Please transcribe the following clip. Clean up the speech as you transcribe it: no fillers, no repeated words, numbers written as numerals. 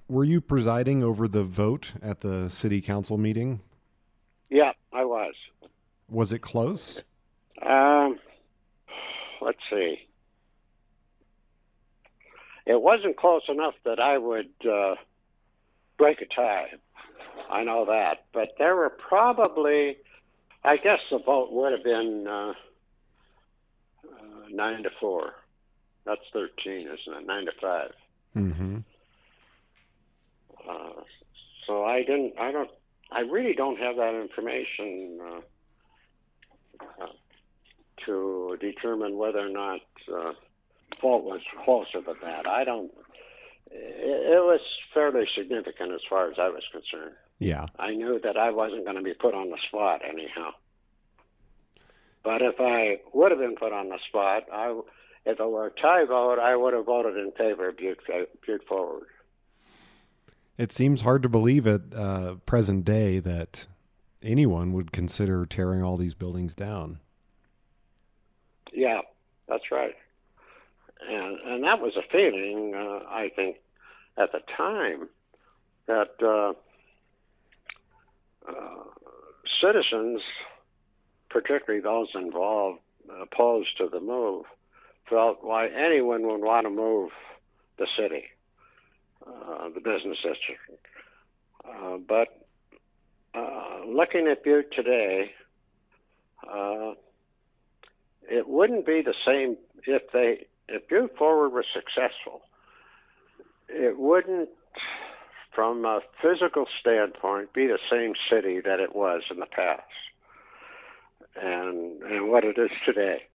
Were you presiding over the vote at the city council meeting? Yeah, I was. Was it close? Um, let's see. It wasn't close enough that I would break a tie. I know that. But there were probably, I guess the vote would have been 9-4. That's 13, isn't it? 9-5. Mm-hmm. So I really don't have that information to determine whether or not vote was closer than that. I don't. It was fairly significant as far as I was concerned. Yeah. I knew that I wasn't going to be put on the spot anyhow. But if I would have been put on the spot, if it were a tie vote, I would have voted in favor of Butte Forward. It seems hard to believe at present day that anyone would consider tearing all these buildings down. Yeah, that's right. And that was a feeling, I think, at the time that citizens, particularly those involved, opposed to the move, felt why anyone would want to move the city, the business district. But looking at Butte today, it wouldn't be the same if Butte Forward was successful. It wouldn't, from a physical standpoint, be the same city that it was in the past and what it is today.